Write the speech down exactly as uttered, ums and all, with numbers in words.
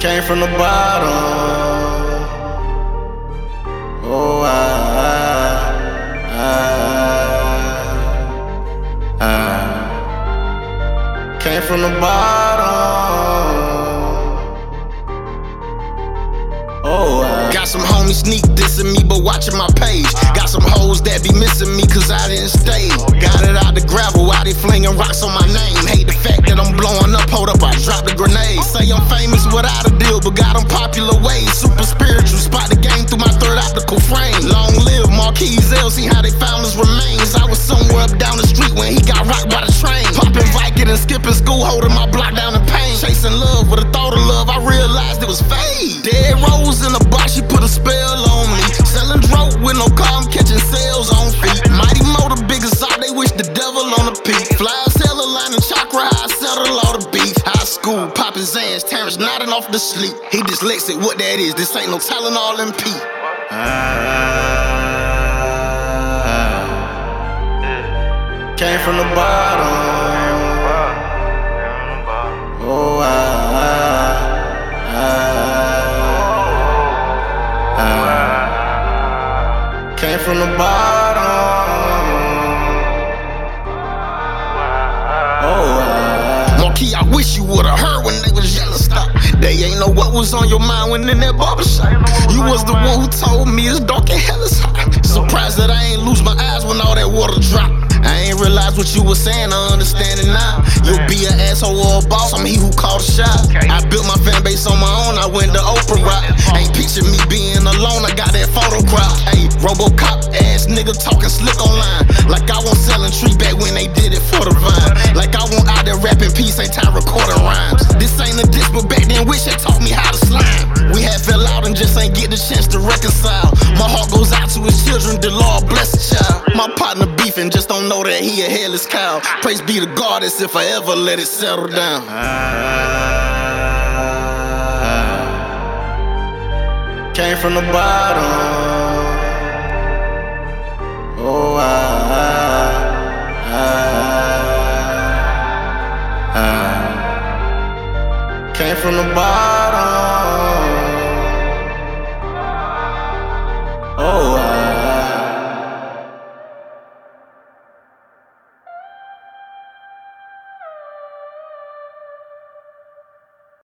Came from the bottom. Oh, I, I, I, I came from the bottom. Oh, I got some homies sneak dissing me, but watching my page. Got some hoes that be missing me, cause I didn't stay. Got it out the gravel, while they flinging rocks on my name. Hate the fact that I'm blowing up, hold up, I dropped a grenade. Say I'm famous without a deal, but got them popular ways. Super spiritual, spot the game through my third optical frame. Long live Marquis L, see how they found his remains. I was somewhere up down the street when he got rocked by the train. Popping Viking and skipping school, holding my block down in pain. Chasing love with a thought of love, I realized it was fade. Dead rose in a box, she put a spell on me. Selling dope with no car, I'm catching sales on feet. Mighty Mo, the biggest out, they wish the devil on the peak. Flies hella line and chakra, I settle all the beats. High school, popping Zans, Terrence nodding off the sleep. He dyslexic, what that is, this ain't no Tylenol and P. I came from the bottom. Oh, I, I, I, I came from the bottom. Oh, I, Marquis, I wish you would've heard when they was yelling stop. They ain't know what was on your mind when in that barbershop. You was the one who told me it's dark and hell is hot. Surprised that I ain't lose my eyes when all that water dropped. I ain't realize what you was saying, I understand it now. You'll be an asshole or a boss, I'm he who called the shot. I built my fan base on my own, I went to Oprah rock. Ain't picture me being alone, I got that photograph. Hey, Robocop ass nigga talking slick online. Like I won't selling tree back when they did it for the vine. Like I won't out there rapping peace, ain't time recording rhymes. This ain't a diss, but back then wish they taught me how to slime. We had fell out and just ain't get the chance to reconcile. My heart goes out to his children, the Lord bless the child. My partner beefing, just don't know that he a hairless cow. Praise be to God as if I ever let it settle down. I came from the bottom. Oh, I, I, I came from the bottom.